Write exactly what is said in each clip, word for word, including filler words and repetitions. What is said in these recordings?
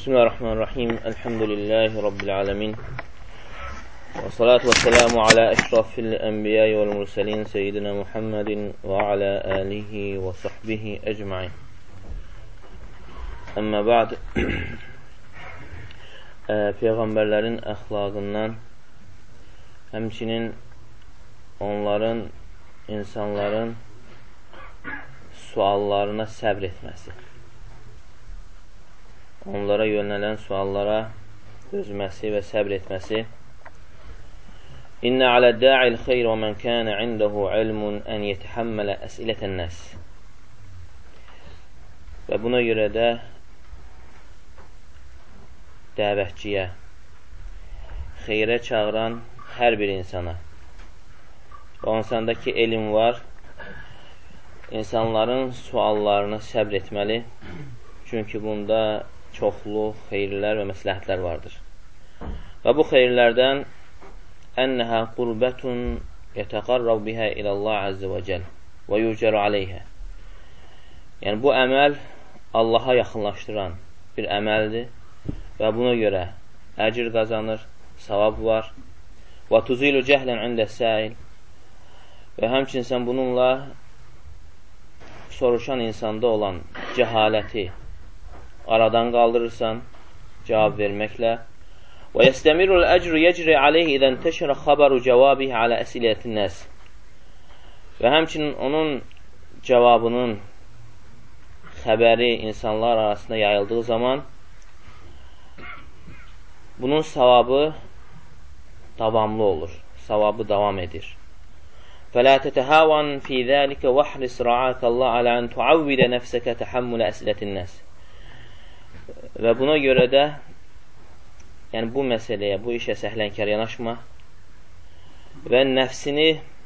Bismillahirrahmanirrahim. Elhamdülillahi Rabbil alemin. Və salatu və selamu alə əşrafil ənbiyyə vəl mürsəlin seyyidina Muhammedin və alə alihi və sahbihi əcmain. Əmmə ba'd. Peyğəmbərlərin əxlaqından, həmçinin onların, insanların suallarına səbr etməsi, onlara yönələn suallara dözməsi və səbr etməsi. İnnə alə da'il xeyr və mən kənə indəhu ilmun ən yetəhəmmələ əsilətən nəs. Və buna görə də dəvətçiyə, xeyrə çağıran hər bir insana və insandakı elm var, insanların suallarına səbr etməli. Çünki bunda çoxlu xeyirlər və məsləhətlər vardır. Və bu xeyirlərdən ənəhə qurbətun yətəqarrab bihə iləllah əzzə və cəl və yücəru aleyhə. Yəni, bu əməl Allaha yaxınlaşdıran bir əməldir və buna görə əcr qazanır, savab var. Və tuzilu cəhlən ində səil. Və həmçinin sən bununla soruşan insanda olan cəhaləti aradan qaldırırsan, cavab verməklə. Və yəstəmirul əcru yəcri aleyhi idən təşrə xabaru cəvabihi alə əsiliyyətin nəs. Və həmçinin onun cavabının xəbəri insanlar arasında yayıldığı zaman bunun savabı davamlı olur, savabı davam edir. فَلَا تَتَهَاوَنْ فِي ذَٰلِكَ وَحْرِسْ رَعَاكَ اللّٰهَ عَلَى أَنْ تُعَوِّدَ نَفْسَكَ تَحَمُّلَ أَسْئِلَةِ النَّاسِ. Və buna görə də, yəni bu məsələyə, bu işə səhlənkar yanaşma və nəfsini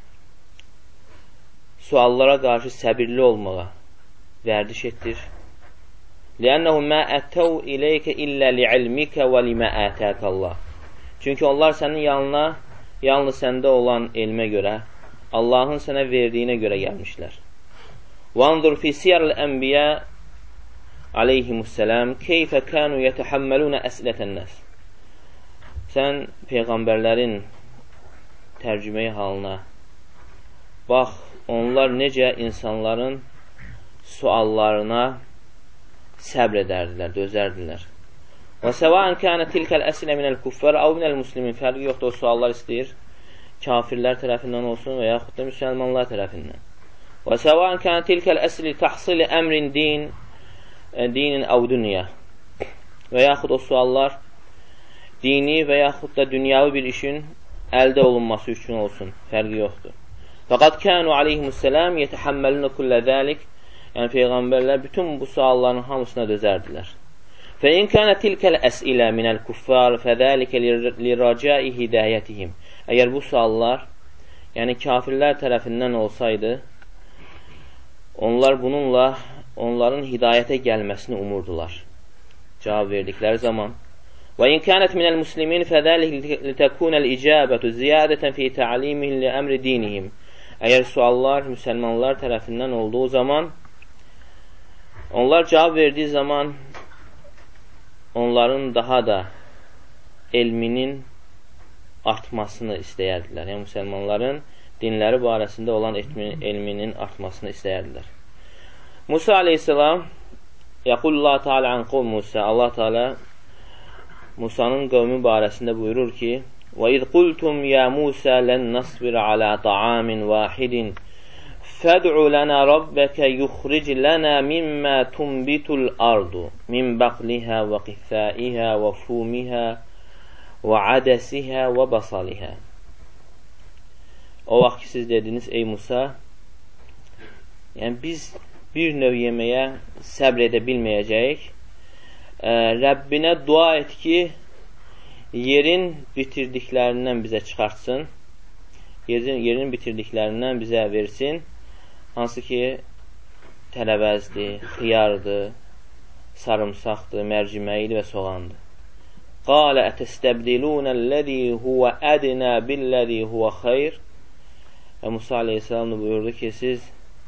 suallara qarşı səbirli olmağa vərdiş etdir. لِأَنَّهُ مَا أَتَوْ إِلَيْكَ إِلَّا لِعِلْمِكَ وَلِمَا آتَاكَ اللّٰهِ. Çünki onlar sənin yanına yalnız səndə olan elmə görə, Allahın sənə verdiyinə görə gəlmişlər. وَانْظُرْ فِي سِيَرِ الْأَنْبِيَا aleyhimussalam keyfə kənu yətəhəmməlunə əsilətən nəs. Sən Peyğəmbərlərin tərcüməyi halına bax, onlar necə insanların suallarına səbr edərdilər, dözərdilər. Və səvaən kənə tilkələsilə minəl kuffar əv minəl muslimin. Fərqi yoxdur, o suallar istəyir kafirlər tərəfindən olsun və yaxud da müsəlmanlar tərəfindən. Və səvaən kənə tilkəl əsli təhsili əmrin din dinin əv dünya. Və yaxud o suallar dini və yaxud da dünyavi bir işin əldə olunması üçün olsun. Fərqi yoxdur. Fəqad kənu aleyhimussalam yetəhəmməlunə kullə zəlik. Yəni, Peyğəmbərlər bütün bu sualların hamısına dözərdilər. فَإِنْ كَانَ تِلْكَ الْأَسْئِلَةِ مِنَ الْكُفَّارِ فَذَلِكَ لِرَجَاءِ هِدَايَتِهِمْ. Əgər bu suallar, yəni kafirlər tərəfindən olsaydı, onlar bununla onların hidayətə gəlməsini umurdular. Cavab verdikləri zaman. وَإِنْ كَانَتْ مِنَ الْمُسْلِمِينَ فَذَلِكَ لِتَكُونَ الْإِجَابَةُ زِيَادَةً فِي تَعْلِيمِهِمْ لِأَمْرِ دِينِهِمْ. Əgər suallar müsəlmanlar tərəfindən olduğu zaman, onlar cavab verdiyi zaman onların daha da elminin artmasını istəyərdilər. Yəni, müsəlmanların dinləri barəsində olan elminin artmasını istəyərdilər. Musa aleyhisselam yəqulullah Teala an qovm Musa. Allah Teala Musa'nın qövmü barəsində buyurur ki: "Və iz qultum ya Musa len nasbir ala ta'amin wahidin fad'u lana rabbaka yukhric lana mimma tunbitul ardu min baqliha və qithaiha və fumiha və adasiha və basaliha." O vaxt ki, siz dediniz, ey Musa, yəni biz bir növ yeməyə səbr edə bilməyəcəyik. E, Rəbbinə dua et ki, yerin bitirdiklərindən bizə çıxartsın, yerin, yerin bitirdiklərindən bizə versin, hansı ki, tərəvəzdir, xiyardır, sarımsaqdır, mərciməkdir və soğandır. Qalə ətəstəbdilunəl-ləzi huvə ədnə billəzi huvə xeyr. Və Musa aleyhisselam buyurdu ki, siz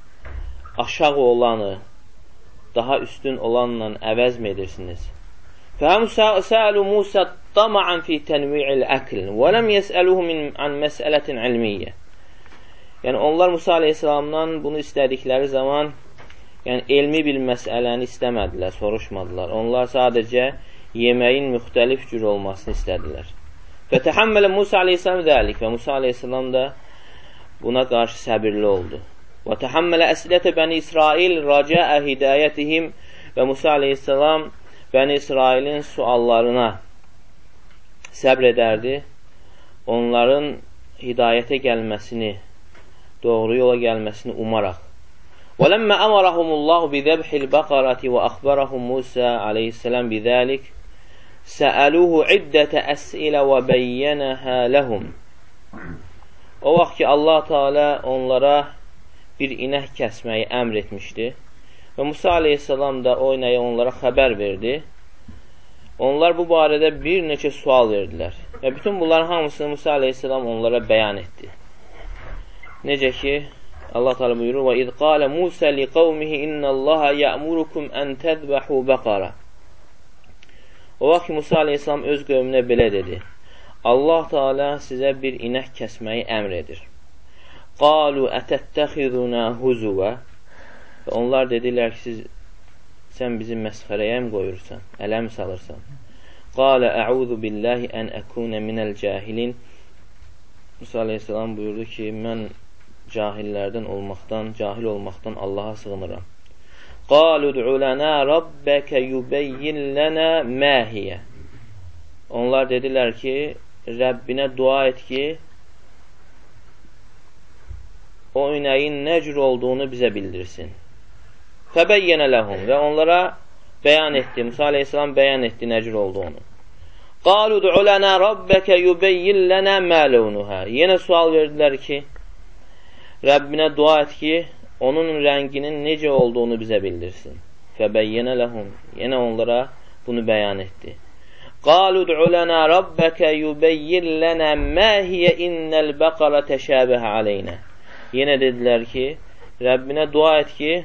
aşağı olanı daha üstün olanla əvəz mi edirsiniz? فهم سألوا موسى طمعا في تنويع الأكل ولم يسألوه من عن مسألة علمية. Yəni onlar Musa aleyhissalamdan bunu istədikləri zaman yəni elmi bir məsələni istəmədilər, soruşmadılar. Onlar sadəcə yeməyin müxtəlif cür olmasını istədilər. Fətəhəmmələ Musa aleyhissalam dəlik və Musa aleyhissalam da buna qarşı səbirli oldu. Və təhəmmələ əslətə bəni İsrail rəcəə hidayətihim və Musa aleyhissalam Bəni İsrailin suallarına səbr edərdi, onların hidayətə gəlməsini, doğru yola gəlməsini umaraq. وَلَمَّا أَمَرَهُمُ اللّٰهُ بِذَبْحِ الْبَقَرَةِ وَأَخْبَرَهُمْ مُوسَى عَلَيْهِ السَّلَامُ بِذَٰلِكَ سَأَلُوهُ عِدَّةَ أَسْئِلَ وَبَيَّنَهَا لَهُمْ. O vaxt ki, Allah Teala onlara bir inək kəsməyi əmr etmişdi. Və Musa aleyhissalam da o inəyə onlara xəbər verdi. Onlar bu barədə bir neçə sual verdilər. Və bütün bunların hamısını Musa aleyhissalam onlara bəyan etdi. Necə ki, Allah Teala buyurur: "Və iz qala Musa li qavmihi innallaha ya'murukum an tadhbahu baqara." O vaxt Musa aleyhissalam öz qövmünə belə dedi: Allah Teala sizə bir inək kəsməyi əmr edir. Qalu atattakhizuna huzwa. Onlar dedilər ki, siz, sən bizi məsxərəyə mi qoyursan, ələ mi salırsan? Qalə ə'udhu billahi ən əkunə minəl cahilin. Musa aleyhissalam buyurdu ki, mən cahillərdən olmaqdan, cahil olmaqdan Allaha sığınıram. Qalu ud'u lana rabbaka yubayyin lana ma hiya. Onlar dedilər ki, Rəbbinə dua et ki, o inəyin nə cür olduğunu bizə bildirsin. Fəbəyyənə ləhum və onlara bəyan etdi. Musa aleyhissalam bəyan etdi nə cür olduğunu. Qalu ud'u lana rabbaka yubayyin lana ma launuha. Yenə sual verdilər ki, Rəbbinə dua et ki, onun rənginin necə olduğunu bizə bildirsin. Fəbəyyənə ləhum. Yenə onlara bunu bəyan etdi. Qalu ud'u lana rabbaka yubayyin lana ma hiya innal baqara təşabəhə aleynə. Yenə dedilər ki, Rəbbinə dua et ki,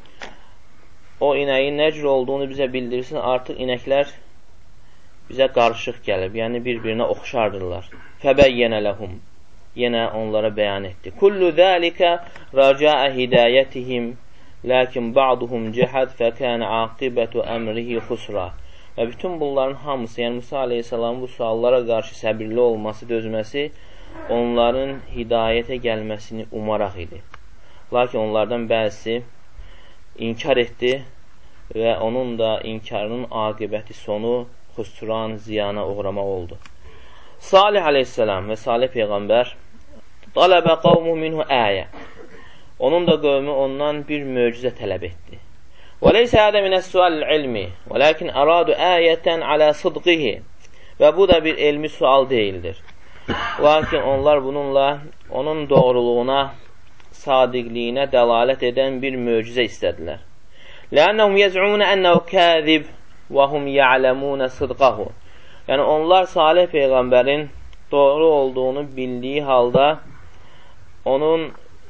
o inəyin nə cür olduğunu bizə bildirsin, artıq inəklər bizə qarışıq gəlib, yəni bir-birinə oxşardırlar. Fəbəyyənə ləhum. Yenə onlara bəyan etdi. Kullu zəlikə rəcəə hidayətihim, lakin ba'duhum cəhəd fəkənə aqibətu əmrihi xusra. Və bütün bunların hamısı, yəni Musa aleyhissalamın bu suallara qarşı səbirli olması, dözməsi, onların hidayətə gəlməsini umaraq idi. Lakin onlardan bəzisi inkar etdi və onun da inkarının aqibəti sonu xüsran, ziyana uğramaq oldu. Salih aleyhissalam və Salih Peyğəmbər Taləbə qavmu minhu əyə. Onun da qövmü ondan bir möcüzə tələb etdi. Və leysə hədə minəs sual ilmi, və lakin əradu əyətən alə sıdqihi. Və bu da bir elmi sual deyildir. Lakin onlar bununla onun doğruluğuna, sadiqliyinə dəlalət edən bir möcüzə istədilər. Lənnəhum yəz'unə ənəhu kəzib və hum ya'ləmunə sıdqahu. Yəni onlar Salih Peyğəmbərin doğru olduğunu bildiyi halda onun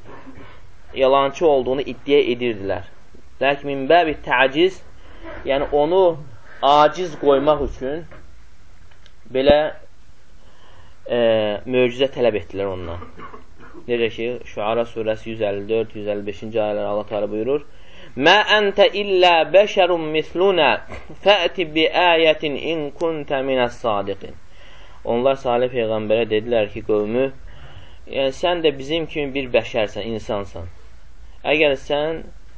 yalancı olduğunu iddia edirdilər. Lakin min bəbi təciz, yəni onu aciz qoymaq üçün belə e, möcüzə tələb etdilər ondan. Necə ki, Şuara surəsi yüz əlli dörd yüz əlli beşinci ayələr Allah Teala buyurur: Mə əntə illə bəşərun mislunə fəti bi ayətin in kuntə minəs sadiqin. Onlar Salih Peyğəmbərə dedilər ki, qövmü, yəni, sən də bizim kimi bir bəşərsən, insansan. Əgər sən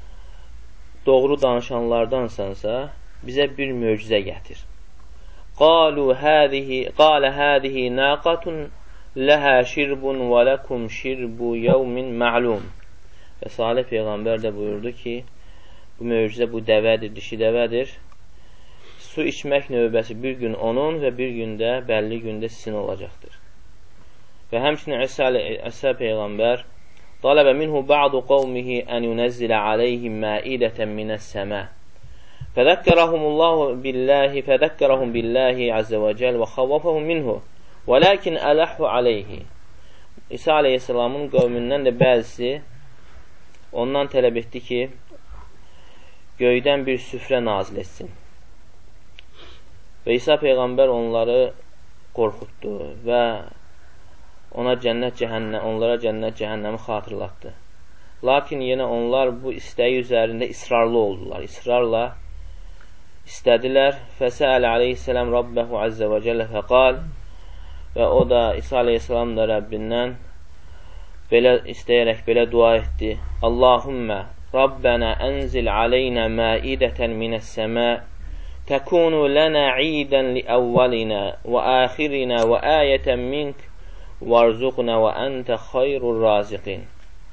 doğru danışanlardansansa, bizə bir möcüzə gətir. Qalu həzihi, qalə həzihi naqatun ləhə şirbun və ləkum şirbu yevmin ma'lum. Və Salih Peyğəmbər də buyurdu ki, bu möcüzə bu dəvədir, dişi dəvədir. Su içmək növbəsi bir gün onun və bir gündə, bəlli gündə sizin olacaqdır. Və həmçinin İsa Peyğəmbər Taləbə minhu ba'du qavmihi ən yunəzzilə aleyhim məidətən minəs-səmə. Fədəkkərəhumullahu billahi, fədəkkərəhum billahi azze və cəl və xavvafəhum minhu. Və lakin ələhhu aleyhi. İsa aleyhissalamın qövmündən də bəzisi ondan tələb etdi ki, göydən bir süfrə nazil etsin. Və İsa Peyğəmbər onları qorxutdu və ona cənnət cəhənnəm, onlara cənnət cəhənnəmi xatırlatdı. Lakin yenə onlar bu istəyi üzərində israrlı oldular. İsrarla istədilər. Fəsəələ aleyhissalam Rabbəhu əzzə və cəllə fəqal, və o da İsa aleyhissalam da Rəbbindən belə istəyərək belə dua etdi. Allahümmə Rabbənə ənzil aleynə maidətən minəs-səmə təkunu lənə idən li əvvəlinə və əxirinə və əyətən mink varzuqnə və əntə xayrur raziqin.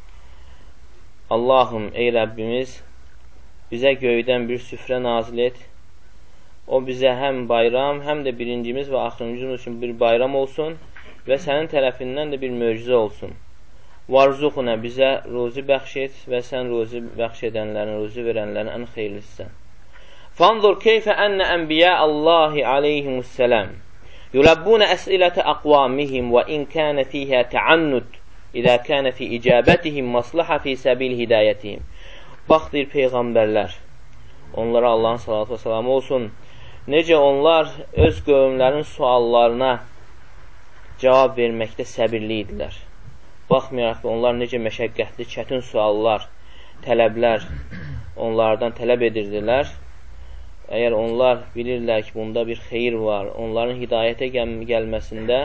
Allahım, ey Rəbbimiz, bizə göydən bir süfrə nazil et. O bizə həm bayram, həm də birincimiz və axırıncımız üçün bir bayram olsun və sənin tərəfindən də bir möcüzə olsun. Varzuqnə, bizə ruzi bəxş et və sən ruzi bəxş edənlərin, ruzi verənlərin ən xeyirlisisən. Fanzur keyfə ənə ənbiyə Allahi aleyhimussələm yulabbuna əs'ilətə əqvamihim və in kənə fiyhə təannud İdə kənə fi icabətihim maslaha fi səbil hidayətihim. Bax, deyir Peyğəmbərlər, onlara Allahın salatı və salamı olsun, necə onlar öz qövmlərin suallarına cavab verməkdə səbirli idilər. Baxmayaraq ki, onlar necə məşəqqətli, çətin suallar, tələblər onlardan tələb edirdilər. Əgər onlar bilirlər ki, bunda bir xeyir var, onların hidayətə gəl gəlməsində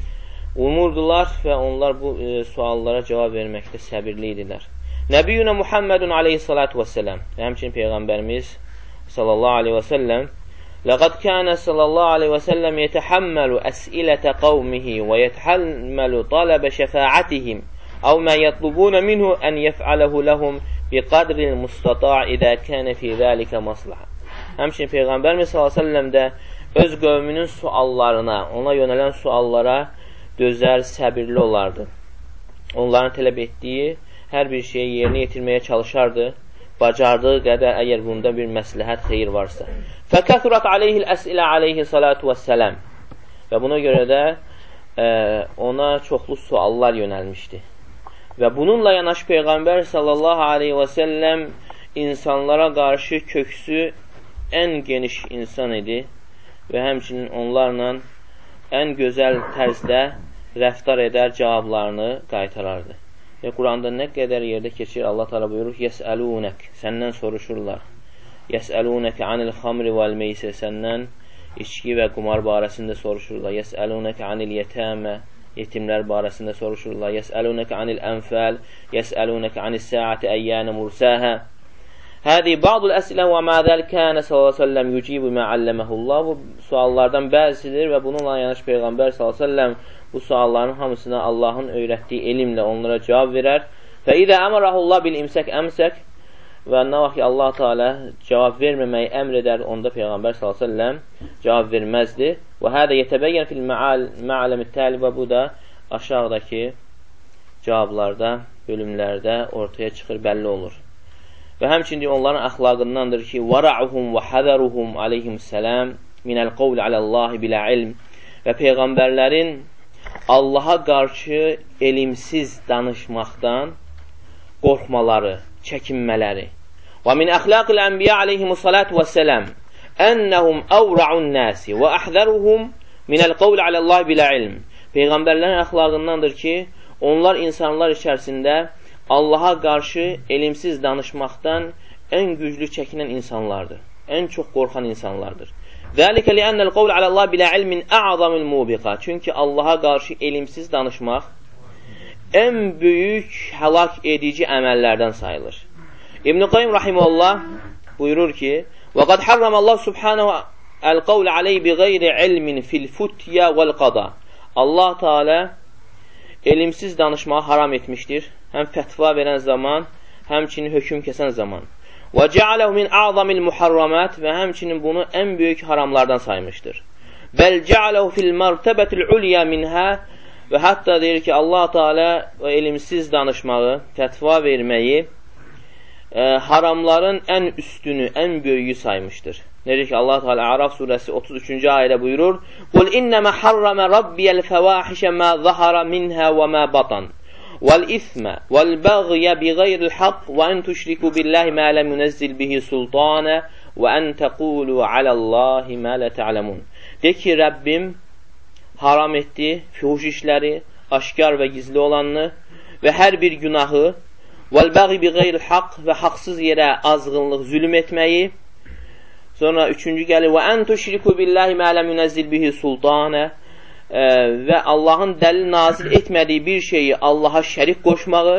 umurdular və onlar bu e, suallara cavab verməkdə səbirli idilər. Nəbiyyuna Muhammedun aleyhissalatu vesselam, həmçinin Peyğəmbərimiz sallallahu aleyhi və səlləm, لَقَدْ كَانَ صَلَى اللّٰهُ عَلَيْهِ وَسَلَّمْ يَتَحَمَّلُ أَسْئِلَةَ قَوْمِهِ وَيَتَحَمَّلُ طَلَبَ شَفَاعَتِهِمْ أَوْ مَا يَطْلُبُونَ مِنْهُ أَنْ يَفْعَلَهُ لَهُمْ بِقَدْرِ الْمُسْتَطَاعِ إِذَا كَانَ فِي ذَلِكَ مَصْلَحَةٌ. Həmçinin Peyğəmbərimiz sallallahu aleyhi və səlləm də öz qövmünün suallarına, ona yönələn suallara dözər, səbirli olardı. Onların tələb etdiyi hər bir şeyi yerinə yetirməyə çalışardı, bacardığı qədər əgər bunda bir məsləhət xeyir varsa. Fəkəsurat aleyhil əs'ilə aleyhi salatu vəssələm. Və buna görə də e, ona çoxlu suallar yönəlmişdi. Və bununla yanaşı Peyğəmbər sallallahu aleyhi və səlləm insanlara qarşı köksü ən geniş insan idi və həmçinin onlarla ən gözəl tərzdə rəftar edər, cavablarını qaytarardı. Və Quranda nə qədər yerdə keçir, Allah Teala buyurur, yəsəlunək, səndən soruşurlar. Yəsəlunəkə anil xamri vəl meysə, səndən içki və qumar barəsində soruşurlar. Yəsəlunəkə anil yətəmə, yetimlər barəsində soruşurlar. Yəsəlunəkə anil ənfəl, yəsəlunəkə anil səati əyyənə mursəhə. Hədi ba'dul əslə və məzəl kənə sallallahu aleyhi və səlləm yücibu mə alləməhullah. Bu suallardan bəzisidir və bununla yanaşı Peyğəmbər sallallahu aleyhi və səlləm bu sualların hamısına Allahın öyrətdiyi elmlə onlara cavab verər. Və idə əmərəhullah bil imsək əmsək, və nə vaxt ki, Allah Teala cavab verməməyi əmr edər, onda Peyğəmbər sallallahu əleyhi və səlləm cavab verməzdi. Və hədə yetəbəyyən fil mə'aləmi təli, və bu da aşağıdakı cavablarda, bölümlərdə ortaya çıxır, bəlli olur. Və həmçinin onların əxlaqındandır ki, vəra'uhum və həzəruhum aleyhissalam minəl qovl aləllahi bilə ilm, və Peyğəmbərlərin Allaha qarşı elimsiz danışmaqdan qorxmaları, çəkinmələri. Və min əxlaqil ənbiya aleyhimussalatu vəssələm ennəhum əvra'un nəsi və əhzəruhum minəl qovl aləllahi bilə ilm. Peyğəmbərlərin əxlaqındandır ki, onlar insanlar içərisində Allaha qarşı elimsiz danışmaqdan ən güclü çəkinən insanlardır, ən çox qorxan insanlardır. Zəlikə li'annəl qovl aləllahi bilə ilmin ə'zamil mubiqa. Çünki Allaha qarşı elimsiz danışmaq ən böyük həlak edici əməllərdən sayılır. İbn-i Qayyim rahimehullah buyurur ki, وَقَدْ حَرَّمَ اللّٰهُ سُبْحَانَهُ الْقَوْلَ عَلَيْهِ بِغَيْرِ عِلْمٍ فِي الْفُتْيَا وَالْقَضَى. Allah Teala elimsiz danışmağı haram etmişdir. Həm fətva verən zaman, həmçinin hökm kəsən zaman. وَجَعَلَهُ مِنْ أَعْظَمِ الْمُحَرَّمَاتِ və həmçinin bunu ən böyük haramlardan saymışdır. بَلْ جَعَلَهُ فِي الْمَرْتَبَةِ الْعُلْيَا مِنْهَا və hətta deyir ki, Allah Teala elimsiz danışmağı, fətva verməyi e, haramların ən üstünü, ən böyüyü saymışdır. Necə ki, Allah Teala Əraf surəsi otuz üçüncü ayədə buyurur: "Qul innema harrama rabbiyal fawahişe ma zahara minha ve ma batan vel isma vel bagya bigayril hak ve en tuşriku billahi ma lem yunezzil bihi sultana və ən təqulu aləllahi mə lə tə'ləmun. De ki, Rəbbim haram etdi fuhuş işləri, aşkar və gizli olanını və hər bir günahı vəl-bəği bi qeyril haqq və haqsız yerə azğınlıq, zülm etməyi. Sonra üçüncü gəlir və ən tuşriku billahi mə ləm yunəzzil bihi sultanə və Allahın dəlil nazil etmədiyi bir şeyi Allaha şərik qoşmağı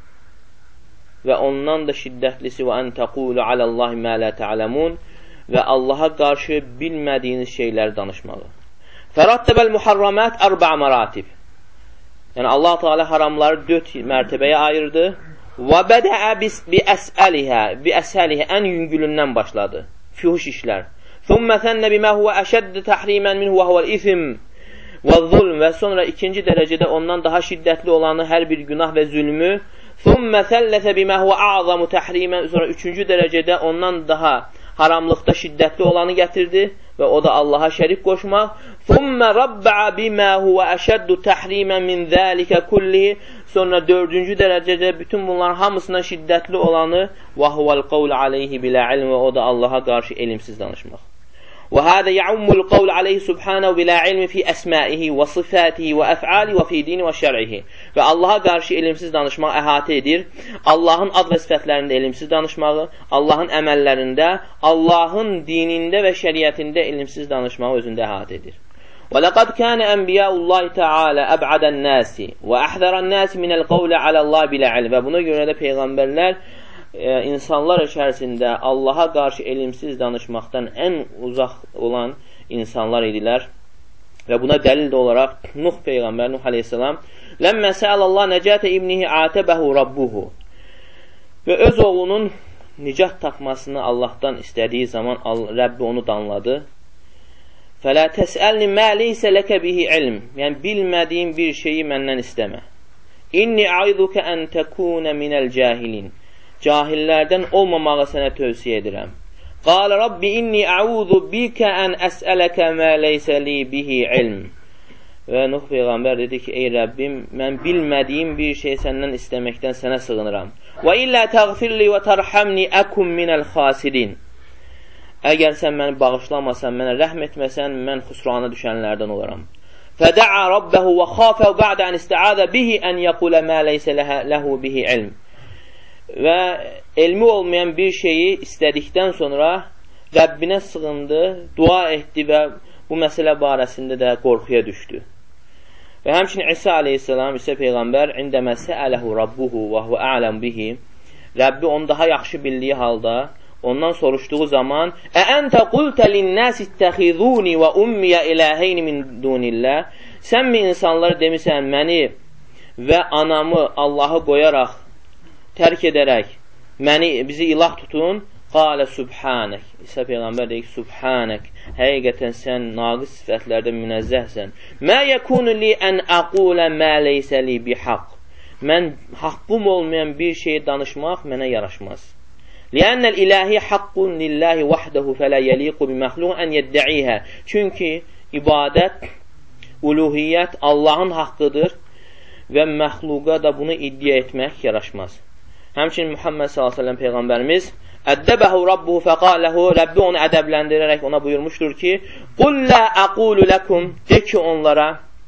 və ondan da şiddətlisi və ən təqulu aləllahi mə lə tə'ləmun və Allaha qarşı bilmədiyiniz şeyləri danışmağı. Fərattəbəl muharramət ərbəə məratib. Yəni Allah Teala haramları dörd mərtəbəyə ayırdı. Və bədəə bi əsəlihə, bi əsəlihə ən yüngülündən başladı. Fuhuş işlər. Thumma thannə bimə huvə əşəddə təhrimən minhu və huvəl ism və zulm və sonra ikinci dərəcədə ondan daha şiddətli olanı hər bir günah və zülmü. Thumma thalləthə bimə huvə a'zamu təhrimən, sonra üçüncü dərəcədə ondan daha haramlıqda şiddətli olanı gətirdi və o da Allaha şərik qoşmaq. Thumma rabba'a bimə huvə əşəddu təhrimən min zəlikə kullihi, sonra dördüncü dərəcədə bütün bunların hamısından şiddətli olanı və huvəl qavl aleyhi bilə ilm, və o da Allaha qarşı elimsiz danışmaq. Və hədə yəummul qavl aleyhi subhanahu bilə ilmi fi əsmaihi və sifatihi və əf'ali və fi dini və şər'ihi. Və Allaha qarşı elimsiz danışmaq əhatə edir. Allahın ad və sifətlərində elimsiz danışmağı, Allahın əməllərində, Allahın dinində və şəriətində elimsiz danışmağı özündə əhatə edir. وَلَقَدْ كَانَ أَنْبِيَاءُ اللّٰهِ تَعَالَى أَبْعَدَ النَّاسِ وَأَحْذَرَ النَّاسِ مِنَ الْقَوْلِ عَلَى اللّٰهِ بِلَا عِلْمٍ. Və buna görə də Peyğəmbərlər e, insanlar içərisində Allaha qarşı elimsiz danışmaqdan ən uzaq olan insanlar idilər. Və buna dəlil də olaraq Nuh Peyğəmbər, Nuh aleyhissalam لَمَّا سَأَلَ اللّٰهِ نَجَاتَ إِبْنِهِ عَاتَبَهُ رَبُّهُ. Və öz oğlunun nicat tapmasını Allahdan istədiyi zaman Rəbbi onu danladı. فَلَا تَسْأَلْنِ مَا لَيْسَ لَكَ بِهِ عِلْمٍ. Yəni, bilmədiyin bir şeyi məndən istəmə. İnni a'idukə ən təkunə minəl cahilin. Cahillərdən olmamağı sənə tövsiyə edirəm. Qalə Rabbi inni a'udhu bikə ən əsələkə mə leysə li bihi ilm. Və Nuh Peyğəmbər dedi ki, ey Rəbbim, mən bilmədiyim bir şey səndən istəməkdən sənə sığınıram. Və illə təğfirli və tərhamni əkum minəl xasirin. Əgər sən məni bağışlamasan, mənə rəhm etməsən, mən xusrana düşənlərdən olaram. Fədə'a Rabbəhu və xafəv bə'də ən istəadə bihi ən yəqulə mə leysə ləhu bihi ilm. Və elmi olmayan bir şeyi istədikdən sonra Rəbbinə sığındı, dua etdi və bu məsələ barəsində də qorxuya düşdü. Və həmçinin İsa aleyhissalam, İsa Peyğəmbər indəmə səələhu Rabbuhu və huvə a'ləm bihi. Rəbbi onu daha yaxşı bildiyi halda ondan soruşduğu zaman Əəntə qultə linnəs ittəxizuni və ummiyə iləheyni min dunillah. Sən mi insanlara demisən, məni və anamı Allahı qoyaraq, tərk edərək, məni, bizi ilah tutun? Qalə subhanək. İsa Peyğəmbər deyir ki, subhanək. Həqiqətən sən naqis sifətlərdən münəzzəhsən. Mə yəkunu li ən əqulə mə leysə li bihaq. Mən haqqım olmayan bir şeyi danışmaq mənə yaraşmaz. Liənnəl ilahi haqqun lillahi vəhdəhu fələ yəliqu biməxluq ən yəddə'ihə. Çünki ibadət, uluhiyyət Allahın haqqıdır və məxluqa da bunu iddia etmək yaraşmaz. Həmçinin Muhammed sallallahu əleyhi və səlləm Peyğəmbərimiz Əddəbəhu Rabbuhu fəqaləhu, Rəbbi onu ədəbləndirərək ona buyurmuşdur ki, Qul lə əqulu ləkum, de ki onlara,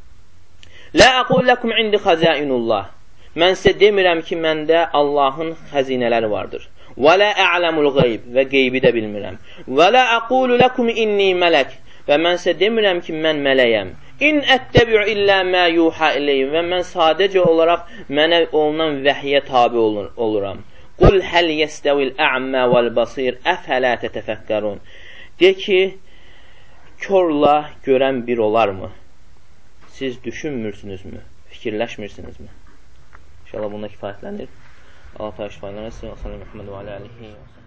Lə əqulu ləkum indi xəzəinullah. Mən sizə demirəm ki, məndə Allahın xəzinələri vardır. Və lə ə'ləmul qeyb, və qeybi də bilmirəm. Və lə əqulu ləkum inni mələk, və mən sizə demirəm ki, mən mələyəm. İn ətəbi'u illə mə yuhə iləyim, və mən sadəcə olaraq mənə olunan vəhyə tabi olur, oluram. Qul həl yəstəvil ə'mə vəl-basir əfələ tətəfəkkərun. De ki, körla görən bir olarmı? Siz düşünmürsünüzmü? Fikirləşmirsinizmi? İnşallah bunda kifayətlənir. Allah təşkil edin. Sallallahu əleyhi və səlləm.